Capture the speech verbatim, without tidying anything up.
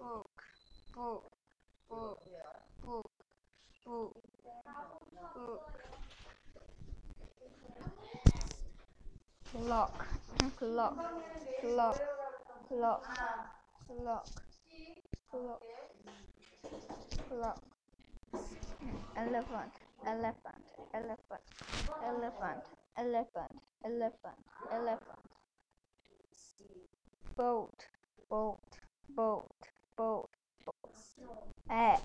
book, book, book, book, book, book, clock, clock, clock, clock, clock, clock, clock, elephant, elephant, elephant, elephant, elephant, elephant, elephant, boat, boat, boat, boat, boat, egg,